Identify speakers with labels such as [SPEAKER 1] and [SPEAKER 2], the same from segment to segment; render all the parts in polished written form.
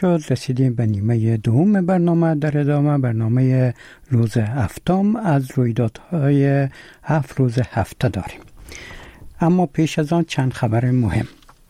[SPEAKER 1] رسیدیم به نیمه دوم برنامه. در ادامه برنامه روز هفتم از رویدادهای 7 روز هفته داریم، اما پیش از آن چند خبر مهم.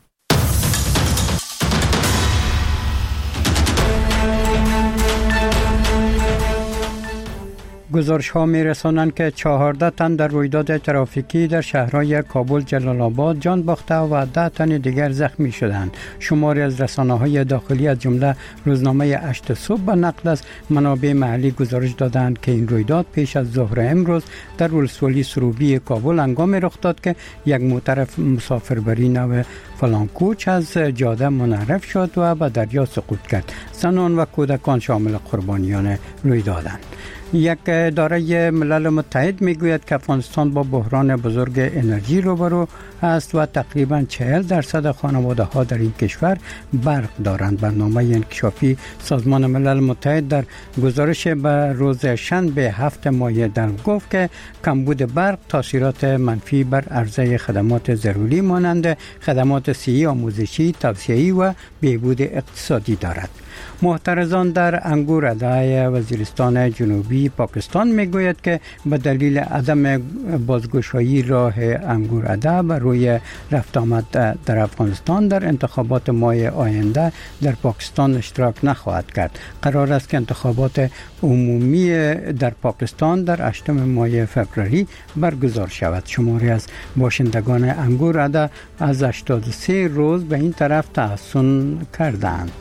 [SPEAKER 1] گزارش ها می رسانند که 14 تن در رویداد ترافیکی در شهرهای کابل، جلال آباد جان باخته و 10 تن دیگر زخمی شدند. شماری از رسانه های داخلی از جمله روزنامه 8 صبح به نقل از منابع محلی گزارش دادند که این رویداد پیش از ظهر امروز در ولسوالی سروبی کابل هنگامی رخ داد که یک موتر مسافربری نو فلانکوچ از جاده منحرف شد و به دریا سقوط کرد. زنان و کودکان شامل قربانیان رویدادند. یک اداره ملل متحد میگوید که افغانستان با بحران بزرگ انرژی روبرو است و تقریباً 40% خانواده ها در این کشور برق دارند. برنامه انکشافی سازمان ملل متحد در گزارش به روز شنبه 7 مایع گفت که کمبود برق تاثیرات منفی بر عرضه خدمات ضروری مانند خدمات صحی، آموزشی، توسعه‌ای و بهبود اقتصادی دارد. محترزان در انگور عده وزیرستان جنوبی پاکستان میگوید که به دلیل عدم بازگشایی راه انگور عده بر روی رفت آمد در افغانستان در انتخابات ماه آینده در پاکستان اشتراک نخواهد کرد. قرار است که انتخابات عمومی در پاکستان در 8 ماه فوریه برگزار شود. شماری از باشندگان انگور عده از 83 روز به این طرف تحسن کردند.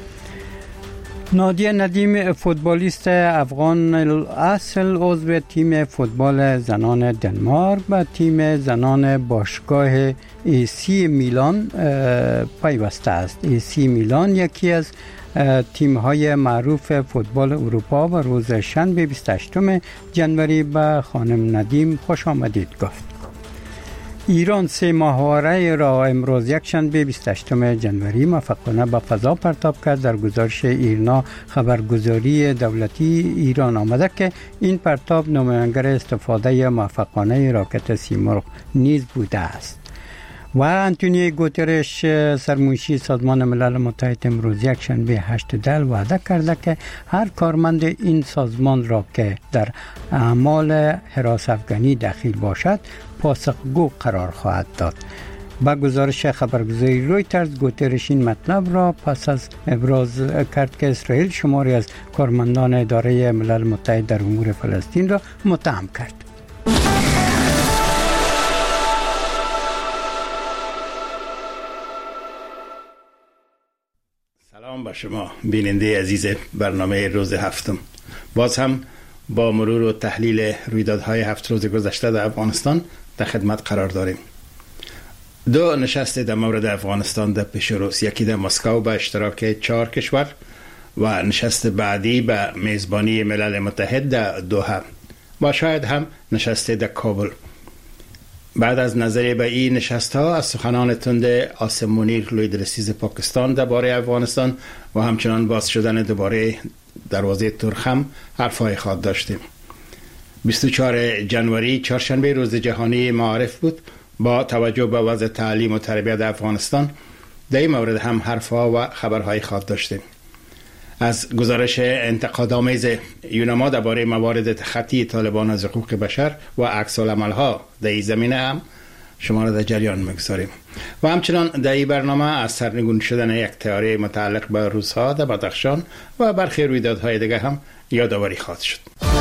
[SPEAKER 1] نادیه ندیم، فوتبالیست افغان اصل، عضو تیم فوتبال زنان دنمارک به تیم زنان باشگاه ایسی میلان پیوسته است. ایسی میلان یکی از تیم‌های معروف فوتبال اروپا و روز شنبه 28 جنوری به خانم ندیم خوش آمدید گفت. ایران 3 ماهواره را امروز یکشنبه 28 جنوری موفقانه به فضا پرتاب کرد. در گزارش ایرنا خبرگزاری دولتی ایران آمده که این پرتاب نمایانگر استفاده موفقانه راکت سیمرغ نیز بوده است. و انتونیو گوترش سرمنشی سازمان ملل متحد امروز یکشنبه 8 دل وعده کرده که هر کارمند این سازمان را که در اعمال هراس افغانی دخیل باشد پاسخگو قرار خواهد داد. با گزارش خبرگزاری رویترز، گوترش این مطلب را پس از ابراز کرد که اسرائیل شماری از کارمندان اداره ملل متحد در امور فلسطین را متهم کرد.
[SPEAKER 2] سلام با شما بیننده عزیز برنامه روز هفتم. باز هم با مرور و تحلیل رویدادهای 7 روز گذشته در افغانستان در خدمت قرار داریم. 2 نشست در مورد افغانستان در پیش روز، یکی در مسکو به اشتراک 4 کشور و نشست بعدی به میزبانی ملل متحد در دوحه و شاید هم نشست در کابل. بعد از نظریه به این نشست ها از سخنان تند آسم منیر لیدرسیز پاکستان درباره افغانستان و همچنان باز شدن دوباره دروازه ترخم حرفای خواهد داشتیم. 24 جنوری چهارشنبه روز جهانی معارف بود. با توجه به وضع تعلیم و تربیت افغانستان در این مورد هم حرفها و خبرهای خواهد داشتیم. از گزارش انتقادآمیز یونما درباره موارد تخطی طالبان از حقوق بشر و عکس‌العمل‌ها در این زمینه هم شما را در جریان می‌گذاریم. و همچنان در این برنامه از سرنگون شدن یک تئوری متعلق به روس‌ها در بدخشان و برخی رویدادهای دیگر هم یادآوری خواهد شد.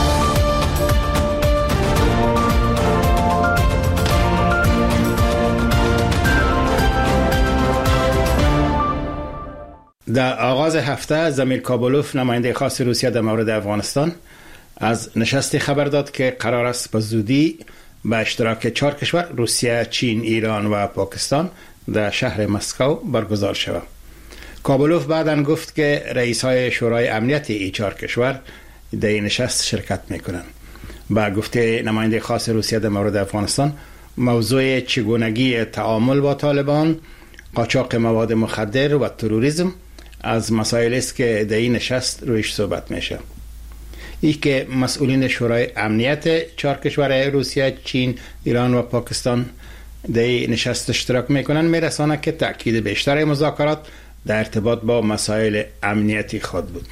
[SPEAKER 2] در آغاز هفته زمیر کابلوف، نماینده خاص روسیه در مورد افغانستان، از نشستی خبر داد که قرار است به زودی به اشتراک 4 کشور روسیه، چین، ایران و پاکستان در شهر مسکو برگزار شود. کابلوف بعداً گفت که رئیس‌های شورای امنیت این 4 کشور در این نشست شرکت می‌کنند. با گفته نماینده خاص روسیه در مورد افغانستان، موضوع چگونگی تعامل با طالبان، قاچاق مواد مخدر و تروریسم از مسائل است که در این نشست رویش صحبت میشه. ای که مسئولین شورای امنیت 4 کشور روسیه، چین، ایران و پاکستان در این نشست اشتراک میکنن میرسانه که تأکید بیشتر مذاکرات در ارتباط با مسائل امنیتی خود بود.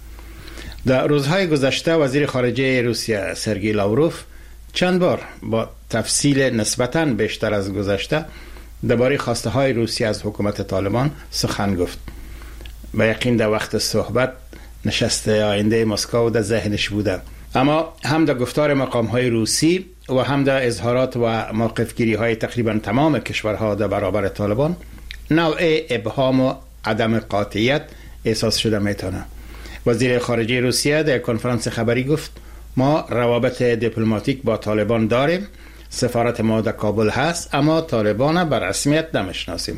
[SPEAKER 2] در روزهای گذشته وزیر خارجه روسیه سرگئی لاوروف چند بار با تفصیل نسبتاً بیشتر از گذشته درباره خواسته های روسیه از حکومت طالبان سخن گفت. به یقین در وقت صحبت نشست آینده مسکو در ذهنش بوده، اما هم در گفتار مقام های روسی و هم در اظهارات و موقف گیری های تقریبا تمام کشورها در برابر طالبان نوع ابهام و عدم قاطعیت احساس شده میتونه. وزیر خارجه روسیه در کنفرانس خبری گفت ما روابط دیپلماتیک با طالبان داریم، سفارت ما در کابل هست، اما طالبان به رسمیت نمیشناسیم.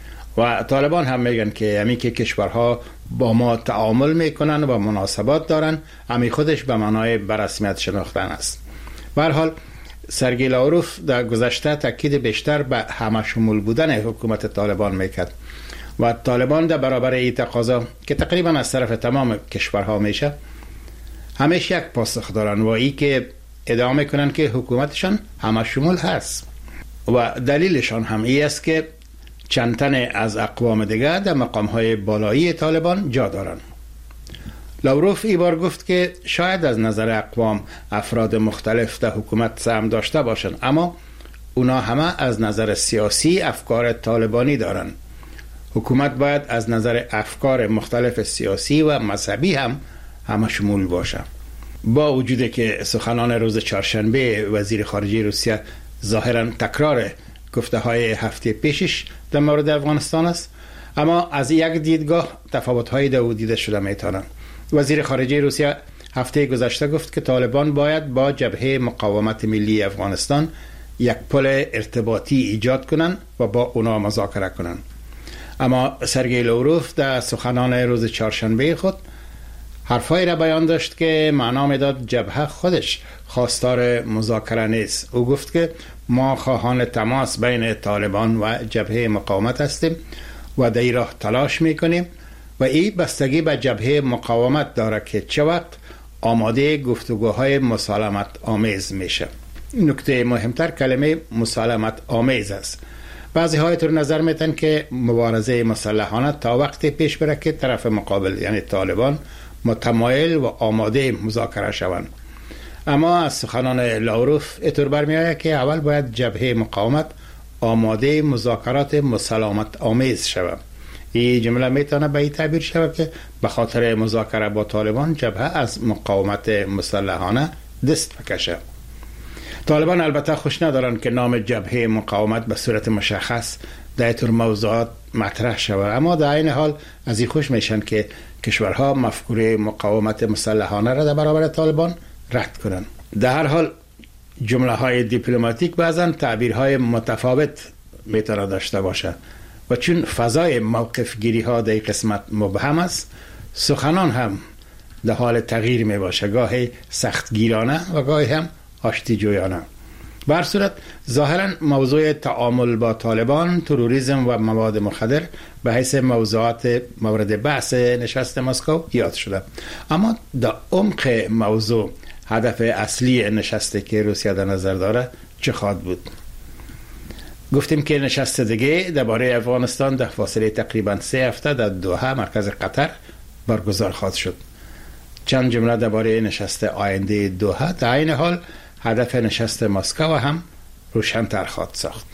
[SPEAKER 2] و طالبان هم میگن که همین که کشورها با ما تعامل میکنن و مناسبات دارن، همین خودش به معنای به رسمیت شناختن است. به هر حال سرگئی لاوروف در گذشته تاکید بیشتر به همه شمول بودن حکومت طالبان میکرد و طالبان در برابر این تقاضا که تقریبا از طرف تمام کشورها میشه همیشه یک پاسخ دارن و ای که ادعا میکنن که حکومتشان همه شمول هست و دلیلشان هم ای است که چند تن از اقوام دیگر در مقام‌های بالایی طالبان جا دارند. لاوروف ای بار گفت که شاید از نظر اقوام افراد مختلف در حکومت سهم داشته باشند، اما اونا همه از نظر سیاسی افکار طالبانی دارند. حکومت باید از نظر افکار مختلف سیاسی و مذهبی هم همه شمول باشه. با وجود که سخنان روز چهارشنبه وزیر خارجه روسیه ظاهراً تکرار گفته های هفته پیشش در مورد افغانستان است، اما از یک دیدگاه تفاوت های دیده شده میتونن. وزیر خارجه روسیه هفته گذشته گفت که طالبان باید با جبهه مقاومت ملی افغانستان یک پل ارتباطی ایجاد کنن و با اونا مذاکره کنن. اما سرگئی لاوروف در سخنان روز چهارشنبه خود حرفایی را بیان داشت که معنا میداد جبهه خودش خواستار مذاکره نیست. او گفت که ما خواهان تماس بین طالبان و جبهه مقاومت هستیم و در این راه تلاش میکنیم و این بستگی به جبهه مقاومت داره که چه وقت آماده گفتگوهای مسالمت آمیز میشه. نکته مهمتر کلمه مسالمت آمیز است. بعضی های طور نظر میتن که مبارزه مسلحانه تا وقتی پیش بره که طرف مقابل یعنی طالبان متمایل و آماده مذاکره شوند، اما از سخنان لاوروف اینطور برمیآید که اول باید جبهه مقاومت آماده مذاکرات مسالمت آمیز شود. این جمله میتونه به این تعبیر شود که به خاطر مذاکره با طالبان جبهه از مقاومت مسلحانه دست بکشه. طالبان البته خوش ندارن که نام جبهه مقاومت به صورت مشخص در اینطور موضوعات مطرح شود، اما در این حال از این خوش میشن که کشورها مفکوره مقاومت مسلحانه را در برابر طالبان رد کنند. در هر حال جمله های دیپلماتیک بعضا تعبیرهای متفاوت میتونه داشته باشه و چون فضای موقف گیری ها در قسمت مبهم است، سخنان هم در حال تغییر می باشه، گاهی سختگیرانه و گاهی هم آشتی جویانه. به هر صورت ظاهرا موضوع تعامل با طالبان، تروریسم و مواد مخدر به حیث موضوعات مورد بحث نشست مسکو یاد شده، اما در عمق موضوع هدف اصلی نشستی که روسیه در نظر داره چه خواهد بود؟ گفتیم که نشست دیگه درباره افغانستان در فاصله تقریبا 3 هفته در دوحه مرکز قطر برگزار خواهد شد. چند جمله درباره نشست آینده دوحه، در این حال هدف نشست مسکو هم روشن‌تر خواهد ساخت.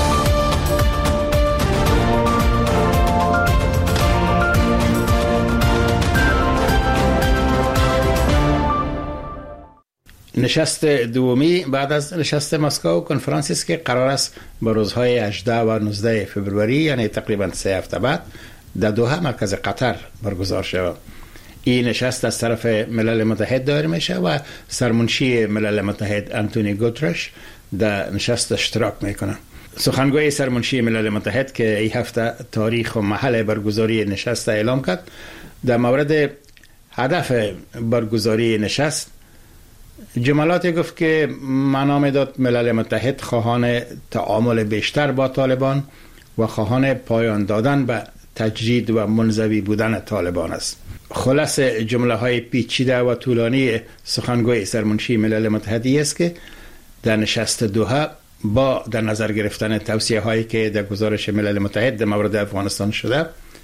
[SPEAKER 2] نشست دومی بعد از نشست مسکو کنفرانسی است که قرار است به روزهای 18 و 19 فوریه یعنی تقریبا 3 هفته بعد در دوحه مرکز قطر برگزار شود. این نشست از طرف ملل متحد دایر میشه و سرمنشی ملل متحد انتونی گوترش در نشست اشتراک میکنه. سخنگوی سرمنشی ملل متحد که این هفته تاریخ و محل برگزاری نشست اعلام کرد، در مورد هدف برگزاری نشست جملاتی گفت که معنا میداد ملل متحد خواهان تعامل بیشتر با طالبان و خواهان پایان دادن به تجدید و منزوی بودن طالبان است. خلاص جمله های پیچیده و طولانی سخنگوی سرمنشی ملل متحد است که در نشست دوحه با در نظر گرفتن توصیه هایی که در گزارش ملل متحد در مورد افغانستان شده،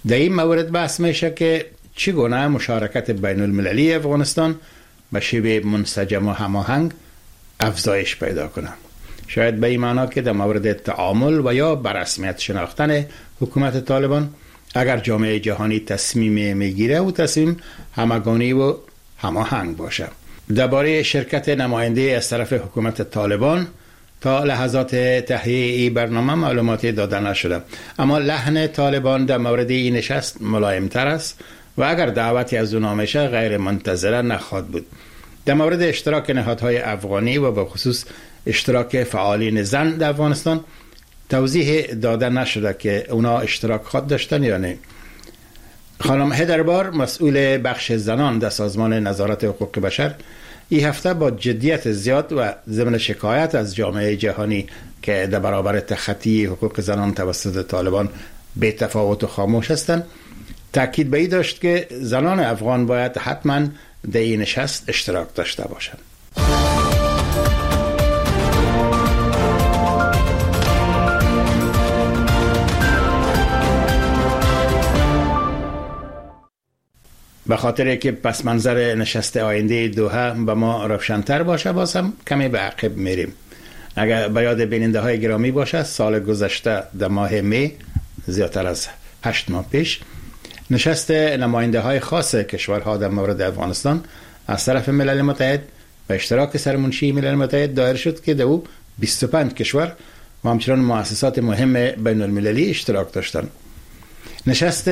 [SPEAKER 2] در این مورد بحث میشه که چگونه مشارکت بین المللی افغانستان به شیوه منسجم و هماهنگ افزایش پیدا کنه. شاید به این معنا که در مورد تعامل و یا برسمیت شناختن حکومت طالبان اگر جامعه جهانی تصمیم میگیره و تصمیم همگانی و هماهنگ باشه. درباره شرکت نماینده از طرف حکومت طالبان تا لحظات تهیه این برنامه معلوماتی داده نشده، اما لحن طالبان در مورد این نشست ملایم تر است و اگر دعوتی از اونها میشه غیر منتظره نخواهد بود. در مورد اشتراک نهادهای افغانی و به خصوص اشتراک فعالین زن در افغانستان توضیح داده نشده که اونا اشتراک خود داشتن یا نه. خانم هدربار مسئول بخش زنان در سازمان نظارت حقوق بشر این هفته با جدیت زیاد و ضمن شکایت از جامعه جهانی که در برابر تخطی حقوق زنان توسط طالبان بی تفاوت و خاموش هستند تاکید به این داشت که زنان افغان باید حتما در این نشست اشتراک داشته باشند. به خاطر که پس منظر نشست آینده دوحه به ما روشن‌تر باشه باز هم کمی به عقب میریم. اگر به یاد بیننده های گرامی باشه سال گذشته در ماه می زیادتر از 8 ماه پیش نشست نماینده های خاص کشورها در مورد افغانستان از طرف ملل متحد به اشتراک سرمنشی ملل متحد دایر شد که در او 25 کشور و همچنان مؤسسات مهم بین المللی اشتراک داشتند. نشست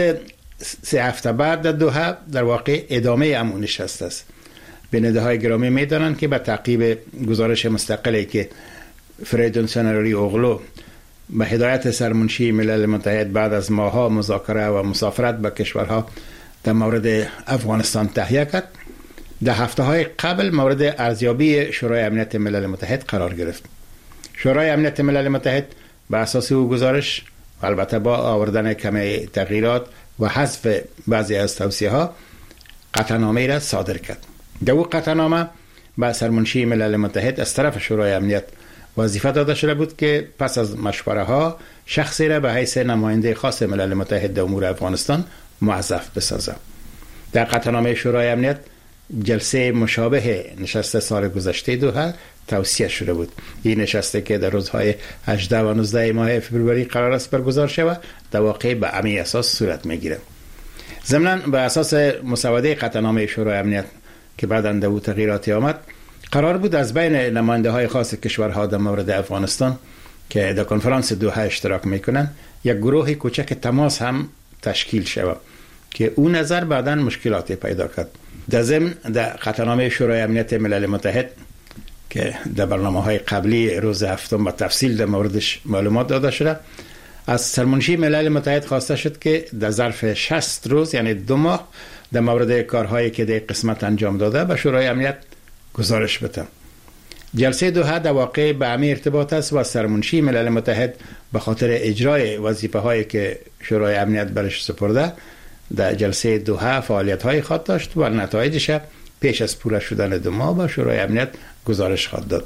[SPEAKER 2] 3 هفته بعد در دوحه در واقع ادامه امون نشست است. بیننده های گرامی میدانند که به تعقیب گزارش مستقلی که فریدون سنرلی اوغلو به هدایت سرمنشی ملل متحد بعد از ماه‌ها مذاکره و مسافرت به کشورها در مورد افغانستان تهیه کرد، در هفته‌های قبل مورد ارزیابی شورای امنیت ملل متحد قرار گرفت. شورای امنیت ملل متحد به اساس او گزارش البته با آوردن کمی تغییرات و حذف بعضی از توصیه‌ها قطعنامه‌ای را صادر کرد. در او قطعنامه به سرمنشی ملل متحد از طرف شورای امنیت وظیفه داده شده بود که پس از مشوره ها شخصی را به حیث نماینده خاص ملل متحد در امور افغانستان موظف بسازد. در قطعنامه شورای امنیت جلسه مشابه نشست سال گذشته دوحه توصیه شده بود. این نشسته که در روزهای 18 و 19 ماه فوریه قرار است برگزار شود در واقع به همین اساس صورت میگیره. ضمناً به اساس مسوده قطعنامه شورای امنیت که بعداً در او تغییراتی آمد قرار بود از بین نماینده های خاص کشورها در مورد افغانستان که در کنفرانس دوحه اشتراک میکنن یک گروه کوچک تماس هم تشکیل شود که اون نظر بعداً مشکلاتی پیدا کرد. در ضمن در قطعنامه شورای امنیت ملل متحد که در برنامه‌های قبلی روز هفتم با تفصیل در موردش معلومات داده شده، از سرمنشی ملل متحد خواسته شد که در ظرف 60 روز یعنی 2 ماه در مورد کارهایی که در قسمت انجام داده به شورای امنیت گزارش بده. جلسه دوحه در واقع به همین ارتباط است و سرمنشی ملل متحد به خاطر اجرای وظیفه‌هایی که شورای امنیت برش سپرده در جلسه دوحه فعالیت‌های خود داشت و نتایجش پیش از پوره شدن 2 ماه به شورای امنیت گزارش خواهد داد.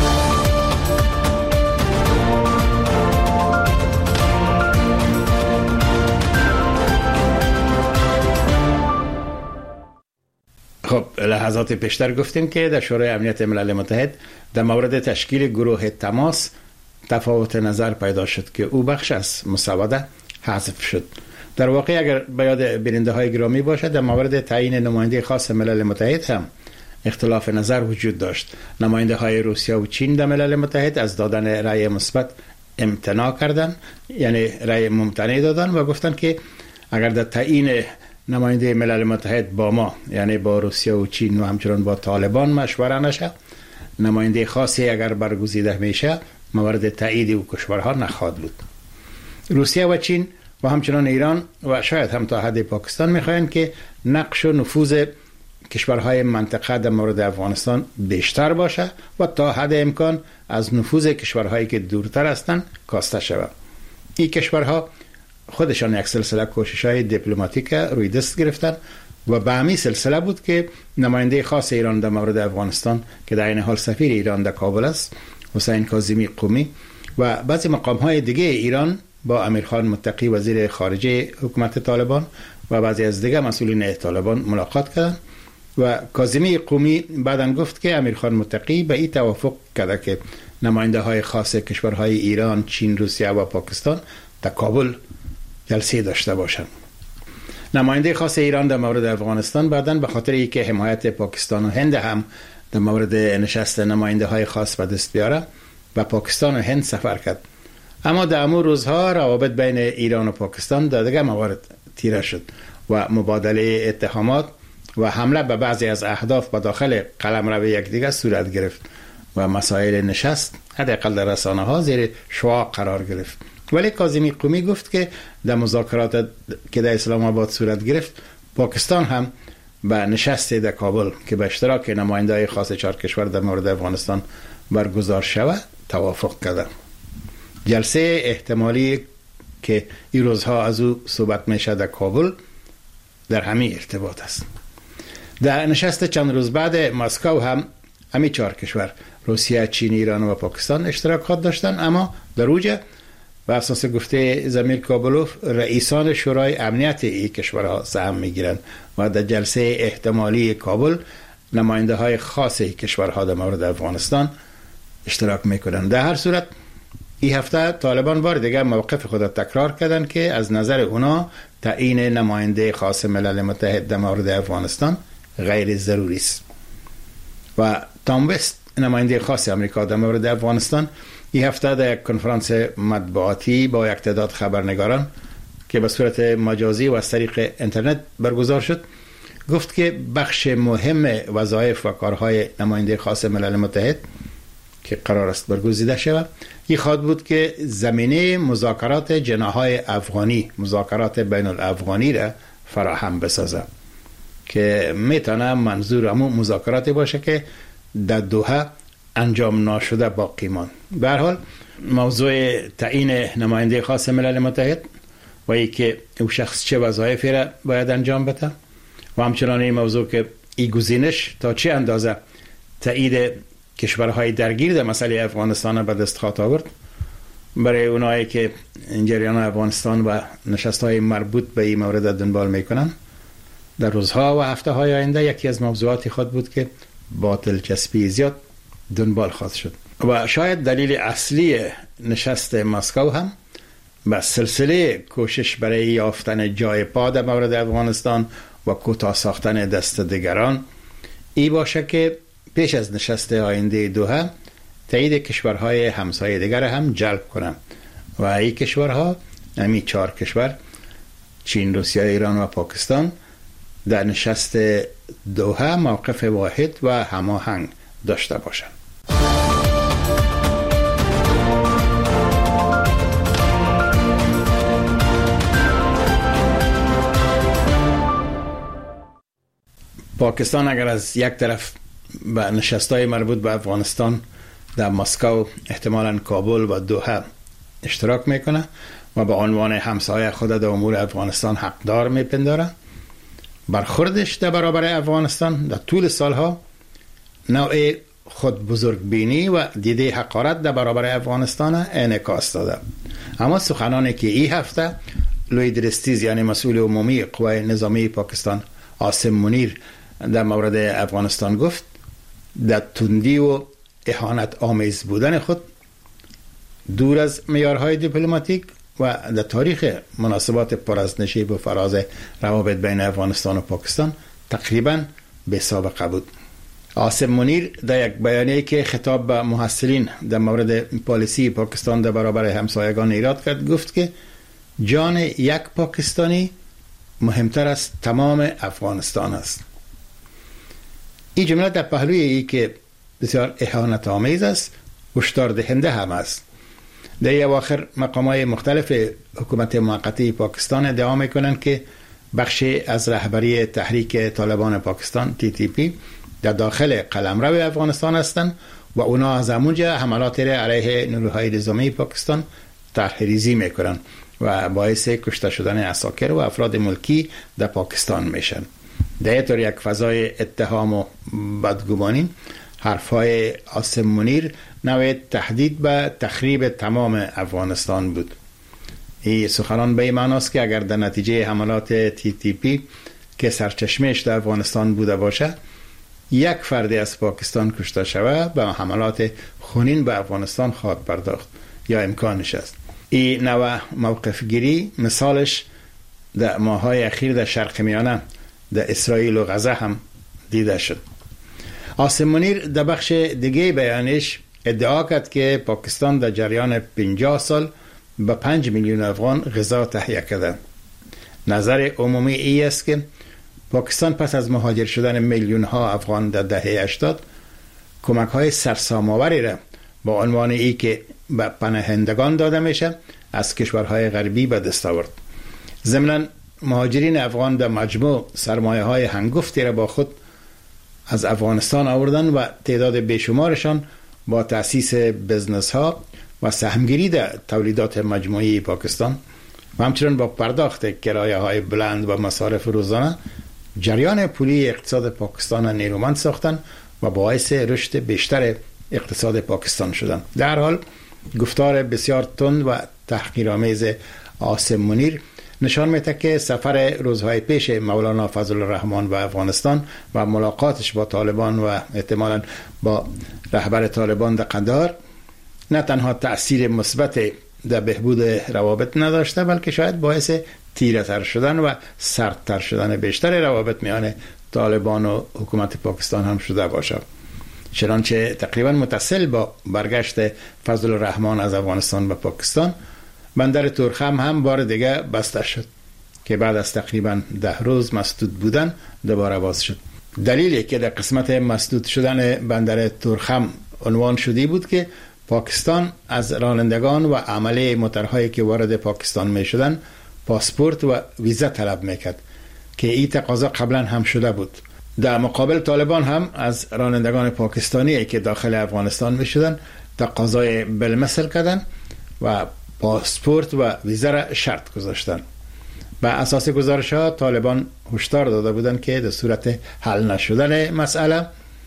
[SPEAKER 2] خب لحظات پیشتر گفتیم که در شورای امنیت ملل متحد در مورد تشکیل گروه تماس تفاوت نظر پیدا شد که او بخش از مسوده حذف شد. در واقع اگر به یاد بیننده های گرامی باشد در مورد تعیین نماینده خاص ملل متحد هم اختلاف نظر وجود داشت. نماینده های روسیه و چین در ملل متحد از دادن رأی مثبت امتناع کردند، یعنی رأی ممتنع دادن و گفتند که اگر در تعیین نماینده ملل متحد با ما یعنی با روسیه و چین و همچنان با طالبان مشوره نشه، نماینده خاصی اگر برگزیده میشه مورد تایید او کشورها نخواهد بود. روسیه و چین و همچنان ایران و شاید هم تا حد پاکستان میخواهند که نقش و نفوذ کشورهای منطقه در مورد افغانستان بیشتر باشه و تا حد امکان از نفوذ کشورهایی که دورتر هستند کاسته شود. این کشورها خودشان یک سلسله کوشش‌های دیپلماتیک روی دست گرفتند و به همین سلسله بود که نماینده خاص ایران در مورد افغانستان که در این حال سفیر ایران در کابل است، حسین کاظمی قمی و بعضی مقام‌های دیگه ایران با امیرخان متقی وزیر خارجه حکومت طالبان و بعضی از دیگر مسئولین طالبان ملاقات کردند و کاظمی قومی بعداً گفت که امیرخان متقی به این توافق کرده که نماینده های خاص کشورهای ایران، چین، روسیه و پاکستان در کابل جلسه داشته باشند. نماینده خاص ایران در مورد افغانستان بعداً به خاطر اینکه حمایت پاکستان و هند هم در مورد نشست نماینده های خاص به دست بیاره و پاکستان و هند سفر کرد. اما در امور روزها روابط بین ایران و پاکستان در دیگر موارد تیره شد و مبادله اتهامات و حمله به بعضی از اهداف به داخل قلمرو یکدیگر صورت گرفت و مسائل نشست حداقل در رسانه ها زیر شعاع قرار گرفت. ولی کاظمی قومی گفت که در مذاکرات که در اسلام آباد صورت گرفت پاکستان هم به نشست در کابل که به اشتراک نماینده‌های خاص 4 کشور در مورد افغانستان برگزار شود توافق کرده. جلسه احتمالی که این روزها از او صحبت میشه در کابل در همین ارتباط است. در نشست چند روز بعد مسکو هم همین 4 کشور روسیه، چین، ایران و پاکستان اشتراکات داشتن، اما در اوجه و اساس گفته زمیر کابلوف رئیسان شورای امنیت این کشورها سهم میگیرند و در جلسه احتمالی کابل نماینده های خاص این کشورها در مورد افغانستان اشتراک میکنند. در هر صورت این هفته طالبان بار دیگر موقف خود تکرار کردند که از نظر اونا تعیین نماینده خاص ملل متحد در مورد افغانستان غیر ضروری است. و تام وست نماینده خاص امریکا در مورد افغانستان این هفته در یک کنفرانس مطبوعاتی با یک تعداد خبرنگاران که به صورت مجازی و از طریق اینترنت برگزار شد گفت که بخش مهم وظایف و کارهای نماینده خاص ملل متحد که قرار است برگزیده شود این خواهد بود که زمینه مذاکرات جناح‌های افغانی، مذاکرات بین الافغانی را فراهم بسازد که میتونه منظور همون مذاکراتی باشه که در دوحه انجام ناشده باقی ماند. به هر حال موضوع تعیین نماینده خاص ملل متحد و ای که او شخص چه وظایفی را باید انجام بده و همچنان این موضوع که این گزینش تا چه اندازه تایید کشورهای درگیر در مسئله افغانستان به دست خواهد آورد برای اونایی که جریان افغانستان و نشست‌های مربوط به این مورد دنبال میکنن در روزها و هفته های آینده یکی از موضوعاتی خود بود که با دلچسپی زیاد دنبال خواهد شد و شاید دلیل اصلی نشست مسکو هم به سلسله کوشش برای یافتن جای پا در مورد افغانستان و کوتاه ساختن دست دیگران ای باشه که پیش از نشست آینده دوحه تایید کشورهای همسایه دیگر هم جلب کنند و این کشورها همین 4 کشور چین، روسیه، ایران و پاکستان در نشست دوحه موقف واحد و هماهنگ داشته باشند. پاکستان اگر از یک طرف به نشست‌های مربوط به افغانستان در مسکو، احتمالاً کابل و دوحه اشتراک میکنه و به عنوان همسایه خود در امور افغانستان حقدار میپنداره، برخوردش در برابر افغانستان در طول سالها نوع خود بزرگبینی و دیده حقارت در برابر افغانستان انعکاس داده. اما سخنانی که این هفته لوید رستیز یعنی مسئول عمومی قوای نظامی پاکستان عاصم منیر در مورد افغانستان گفت در تندی و اهانت آمیز بودن خود دور از معیارهای دیپلماتیک و در تاریخ مناسبات پر از نشیب و فراز روابط بین افغانستان و پاکستان تقریبا بی سابقه بود. عاصم منیر در یک بیانیه‌ای که خطاب به محصلین در مورد پالیسی پاکستان در برابر همسایگان ایراد کرد گفت که جان یک پاکستانی مهمتر از تمام افغانستان است. این جمله در پهلوی ای که بسیار اهانت آمیز است هشدار دهنده هم است. در اواخر مقامات مختلف حکومت موقتی پاکستان ادعا میکنند که بخشی از رهبری تحریک طالبان پاکستان TTP در داخل قلمرو افغانستان هستند و اونا از همونجا حملات علیه نیروهای نظامی پاکستان طرح‌ریزی میکنند و باعث کشته شدن عساکر و افراد ملکی در پاکستان میشن. در این طور یک فضای اتهام و بدگمانی حرفهای عاصم منیر نوع تهدید به تخریب تمام افغانستان بود. این سخنان به این معناست که اگر در نتیجه حملات TTP که سرچشمهش در افغانستان بوده باشه یک فرد از پاکستان کشته شود و حملات خونین به افغانستان خواهد پرداخت یا امکانش است. این نوع موقف گیری مثالش در ماه‌های اخیر در شرق میانه در اسرائیل و غزه هم دیده شد. عاصم منیر در بخش دیگه بیانش ادعا کرد که پاکستان در جریان 50 سال به 5 میلیون افغان غذا تهیه کرده. نظر عمومی ای است که پاکستان پس از مهاجر شدن میلیون ها افغان در دهه 80 کمک های سرسام‌آوری را با عنوان ای که به پناهندگان داده میشه از کشورهای غربی به دست آورد. ضمناً مهاجرین افغان در مجموع سرمایه های هنگفتی را با خود از افغانستان آوردن و تعداد بیشمارشان با تأسیس بزنس ها و سهمگیری در تولیدات مجموعی پاکستان و همچنین با پرداخت کرایه های بلند و مصارف روزانه جریان پولی اقتصاد پاکستان نیرومند ساختن و باعث رشد بیشتر اقتصاد پاکستان شدن. در حال گفتار بسیار تند و تحقیرآمیز عاصم منیر نشان میده که سفر روزهای پیش مولانا فضل الرحمن و افغانستان و ملاقاتش با طالبان و احتمالاً با رهبر طالبان در قندهار نه تنها تأثیر مثبت در بهبود روابط نداشته بلکه شاید باعث تیره تر شدن و سردتر شدن بیشتر روابط میان طالبان و حکومت پاکستان هم شده باشد. چنانچه تقریبا متصل با برگشت فضل الرحمن از افغانستان به پاکستان بندر تورخم هم بار دیگه بسته شد که بعد از تقریبا 10 روز مسدود بودن دوباره باز شد. دلیلی که در قسمت مسدود شدن بندر تورخم عنوان شده بود که پاکستان از رانندگان و عمله موترهایی که وارد پاکستان می شدن پاسپورت و ویزا طلب میکرد که این تقاضا قبلا هم شده بود. در مقابل طالبان هم از رانندگان پاکستانی که داخل افغانستان می شدن تقاضای بالمثل کردن و پاسپورت و ویزا را شرط گذاشتن. بر اساس گزارش ها طالبان هشدار داده بودند که در صورت حل نشدن مسئله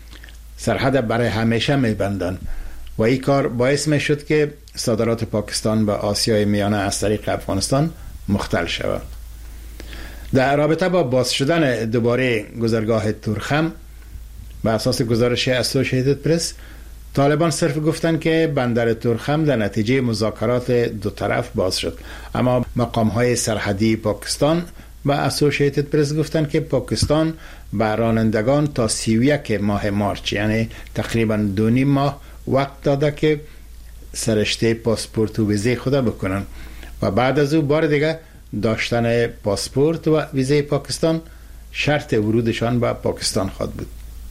[SPEAKER 2] سرحد برای همیشه می‌بندند و این کار باعث می‌شد که صادرات پاکستان به آسیای میانه از طریق افغانستان مختل شود. در رابطه با باز شدن دوباره گذرگاه تورخم بر اساس گزارش اسوسییتد پرس طالبان صرف گفتن که بندر تورخم در نتیجه مذاکرات دو طرف باز شد، اما مقام‌های سرحدی پاکستان و اسوسییتد پرس گفتن که پاکستان به رانندگان تا 31 ماه مارچ یعنی تقریبا 2.5 ماه وقت داده که سرشته پاسپورت و ویزه خود بکنن و بعد از او بار دیگه داشتن پاسپورت و ویزه پاکستان شرط ورودشان به پاکستان خواهد بود.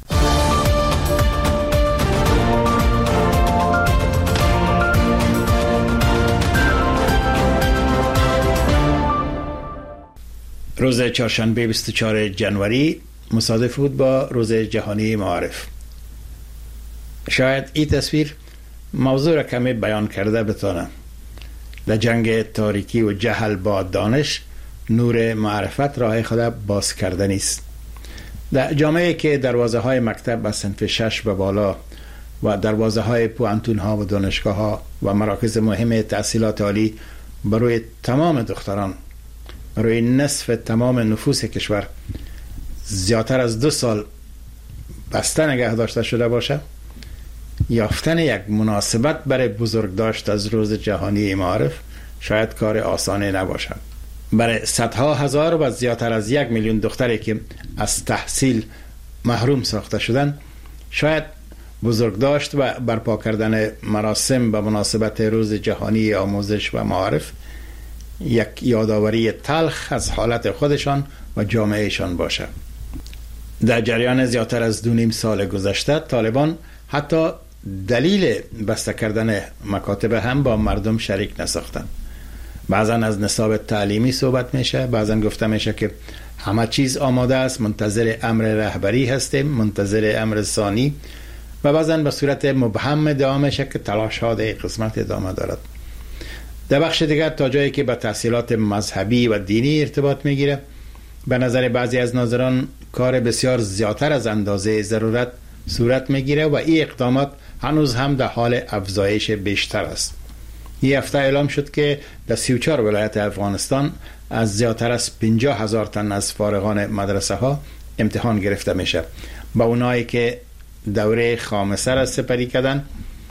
[SPEAKER 2] روز چهارشنبه 24 جنوری مصادف بود با روز جهانی معارف. شاید این تصویر موضوع را کمی بیان کرده بتانم. در جنگ تاریکی و جهل با دانش نور معرفت راه خود باز کرده نیست. در جامعه که دروازه های مکتب از صنف 6 به بالا و دروازه های پوانتون ها و دانشگاه ها و مراکز مهم تحصیلات عالی برای تمام دختران، برای نصف تمام نفوس کشور زیادتر از 2 سال بسته نگه داشته شده باشه، یافتن یک مناسبت برای بزرگ داشت از روز جهانی معارف شاید کار آسانی نباشد. برای صدها هزار و زیادتر از 1 میلیون دختری که از تحصیل محروم ساخته شدن شاید بزرگ داشت و برپا کردن مراسم به مناسبت روز جهانی آموزش و معارف یک یادآوری تلخ از حالت خودشان و جامعهشان باشه. در جریان زیادتر از 2.5 سال گذشته طالبان حتی دلیل بسته کردن مکاتب هم با مردم شریک نساختن. بعضا از نصاب تعلیمی صحبت میشه، بعضا گفته میشه که همه چیز آماده است، منتظر امر رهبری هستیم، منتظر امر ثانی، و بعضا به صورت مبهم ادعا میشه که تلاش ها در قسمت ادامه دارد. در بخش دیگر تا جایی که به تحصیلات مذهبی و دینی ارتباط میگیره به نظر بعضی از ناظران کار بسیار زیادتر از اندازه ضرورت صورت میگیره و این اقدامات هنوز هم در حال افزایش بیشتر است. این هفته اعلام شد که در 34 ولایت افغانستان از زیادتر از 50,000 تن از فارغان مدرسه ها امتحان گرفته میشه. با اونایی که دوره خامسه را سپری کردن،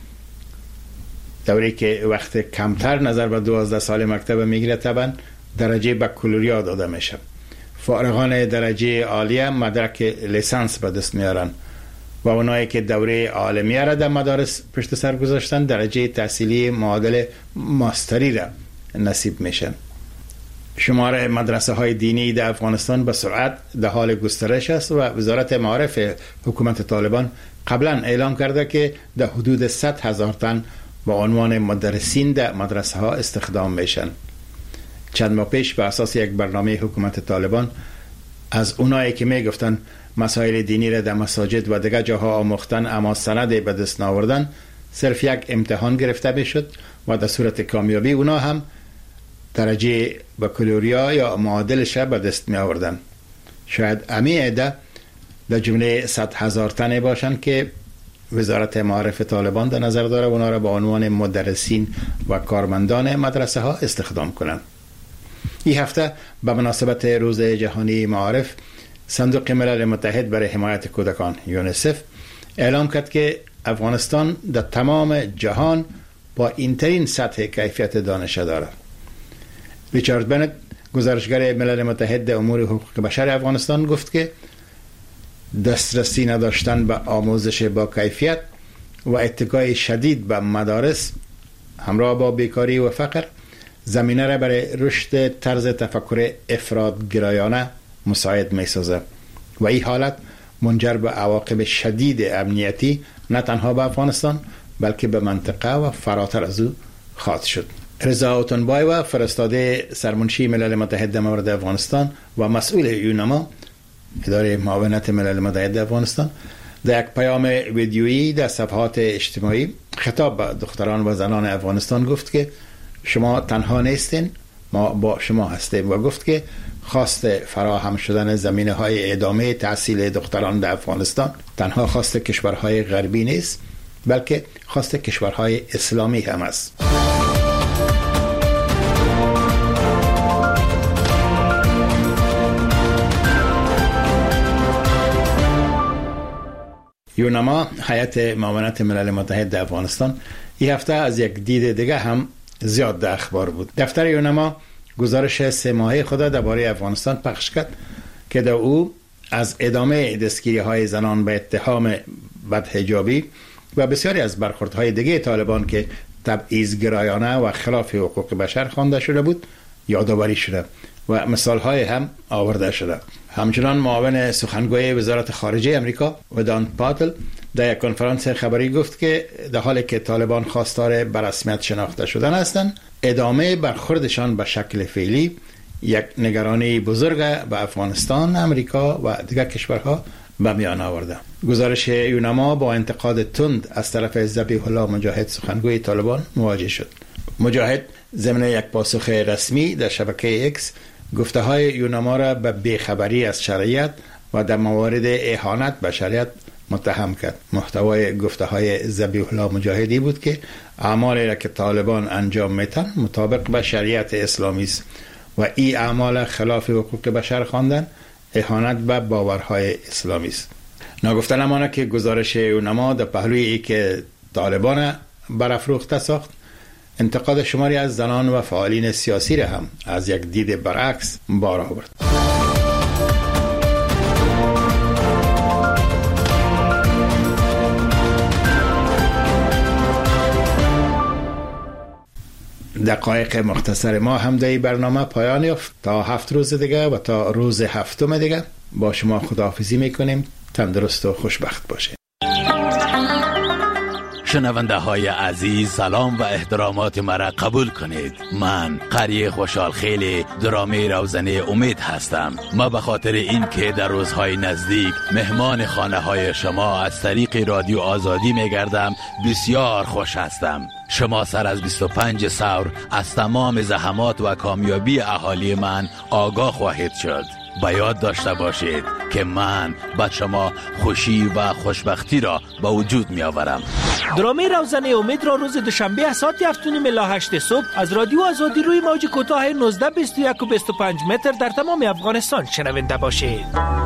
[SPEAKER 2] دوره که وقت کمتر نظر به 12 سال مکتب میگیره، طبعا درجه بکالوریا داده میشه. فارغان درجه عالیه مدرک لیسانس به دست میارن و اونایی که دوره عالمیه را در مدارس پشت سر گذاشتن درجه تحصیلی معادل ماستری را نصیب میشن. شمار مدرسه های دینی در افغانستان به سرعت در حال گسترش است و وزارت معارف حکومت طالبان قبلا اعلام کرده که در حدود 100,000 تن با عنوان مدرسین در مدرسه ها استخدام میشن. چند ماه پیش به اساس یک برنامه حکومت طالبان از اونایی که میگفتن مسائل دینی را در مساجد و دیگر جاها آموختن اما سند به دست نآوردن، صرف یک امتحان گرفته میشد و در صورت کامیابی اونا هم درجه بکالوریا یا معادلش به دست می آوردن. شاید امی عده در جمله 100,000 تنه باشند که وزارت معارف طالبان در نظر داره اونا را به عنوان مدرسین و کارمندان مدرسه ها استخدام کنند. این هفته به مناسبت روز جهانی معارف، صندوق ملل متحد برای حمایت کودکان یونیسف اعلام کرد که افغانستان در تمام جهان با اینترین سطح کیفیت دانش داره. ریچارد بنت، گزارشگر ملل متحد در امور حقوق بشر افغانستان، گفت که دسترسی نداشتن به آموزش با کیفیت و اتکای شدید به مدارس همراه با بیکاری و فقر زمینه را برای رشد طرز تفکر افراطگرایانه مساعد می سازه و این حالت منجر به عواقب شدید امنیتی نه تنها به افغانستان بلکه به منطقه و فراتر از او خواهد شد. رضا اوتنبایو، فرستاده سرمنشی ملل متحد مورد افغانستان و مسئول یونما، اداره معاونت ملل متحد افغانستان، در یک پیام ویدیویی در صفحات اجتماعی خطاب به دختران و زنان افغانستان گفت که شما تنها نیستین، ما با شما هستیم و گفت که خواست فراهم شدن زمینه های ادامه تحصیل دختران در افغانستان تنها خواست کشورهای غربی نیست بلکه خواست کشورهای اسلامی هم است. یونما، هیئت معاونت ملل متحد در افغانستان، این هفته از یک دید دیگه هم زیاد در اخبار بود. دفتر یونما گزارش 3 ماهه خود درباره افغانستان پخش کرد که در او از ادامه دستگیری های زنان به اتهام بدحجابی و بسیاری از برخوردهای دیگه طالبان که تبعیض‌گرایانه و خلاف حقوق بشر خوانده شده بود یادآوری شده و مثالهای هم آورده شده. همچنان معاون سخنگوی وزارت خارجه امریکا ودان پاتل در یک کنفرانس خبری گفت که در حالی که طالبان خواستار به رسمیت شناخته شدن هستند، ادامه برخوردشان به شکل فعلی یک نگرانی بزرگ به افغانستان، امریکا و دیگر کشورها به میان آورده. گزارش یونما با انتقاد تند از طرف ذبیح الله مجاهد، سخنگوی طالبان، مواجه شد. مجاهد ضمن یک پاسخ رسمی در شبکه اکس گفته های یونما را به بیخبری از شریعت و در موارد اهانت به شریعت متهم کرد. محتوای گفته های ذبیح الله مجاهدی بود که اعمالی را که طالبان انجام میتن مطابق به شریعت اسلامی است و این اعمال خلاف حقوق بشر خواندن اهانت به باورهای اسلامی است. ناگفته نمانه که گزارش یونما در پهلوی ای که طالبان برافروخته ساخت، انتقاد شماری از زنان و فعالین سیاسی را هم از یک دید برعکس بار آورد. دقایق مختصر ما هم در این برنامه پایان یافت. تا 7 روز دیگه و تا روز 7 دیگه با شما خداحافظی میکنیم. تندرست و خوشبخت باشید.
[SPEAKER 3] شنونده های عزیز، سلام و احترامات مرا قبول کنید. من قری خوشحال خیلی درامه روزنه امید هستم. ما به خاطر این که در روزهای نزدیک مهمان خانه های شما از طریق رادیو آزادی میگردم بسیار خوش هستم. شما سر از 25 ثور از تمام زحمات و کامیابی اهالی من آگاه خواهید شد. به یاد داشته باشید که من به شما خوشی و خوشبختی را به وجود می آورم.
[SPEAKER 4] درامه روزنه امید را روز دوشنبه ساعت 7:30 الی 8 صبح از رادیو آزادی روی موج کوتاه 19 21 و 25 متر در تمام افغانستان شنونده باشید.